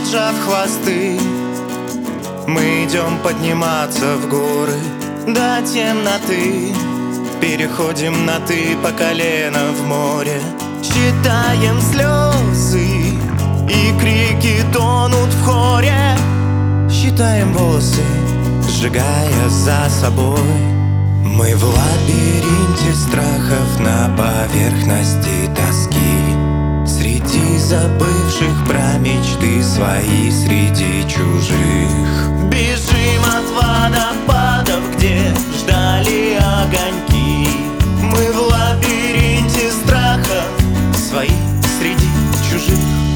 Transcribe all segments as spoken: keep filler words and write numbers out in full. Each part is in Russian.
Поджав хвосты, мы идем подниматься в горы до темноты. Переходим на «ты» по колено в море. Считаем слезы, и крики тонут в хоре. Считаем волосы, сжигая за собой. Мы в лабиринте страхов на поверхности тоски. Среди забывших про мечты свои, среди чужих. Бежим от водопадов, где ждали огоньки. Мы в лабиринте страхов свои, среди чужих.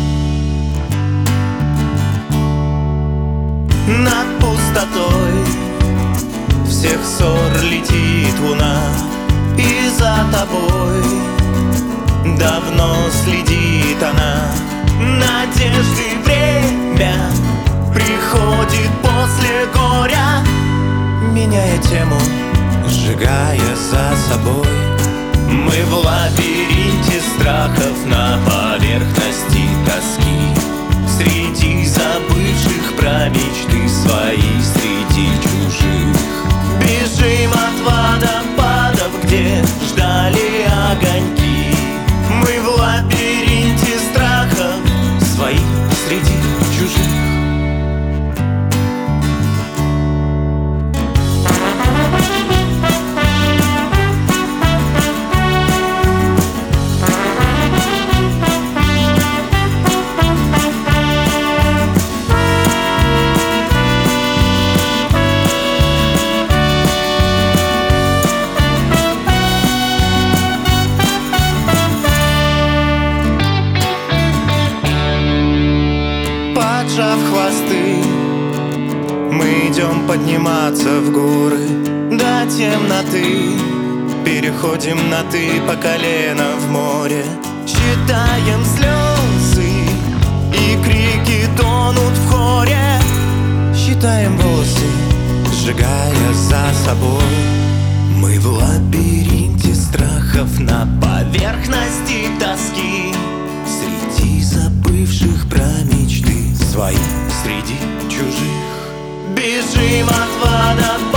Над пустотой всех ссор летит луна, и за тобой давно следит она. Надежды время приходит после горя, меняя тему, сжигая за собой. Мы в лабиринте страхов на поверхности тоски. Среди забывших про мечты свои, среди чужих. Бежим от водопадов, где ждали огоньки. Мы в лабиринте страхов свои, среди чужих. Поджав хвосты, мы идем подниматься в горы до темноты. Переходим на «ты» по колено в море. Считаем слезы, и крики тонут в хоре. Считаем волосы, сжигая за собой. Мы в лабиринте страхов на поверхности тоски. Среди забывших про мечты свои, среди чужих. Бежим от водопадов,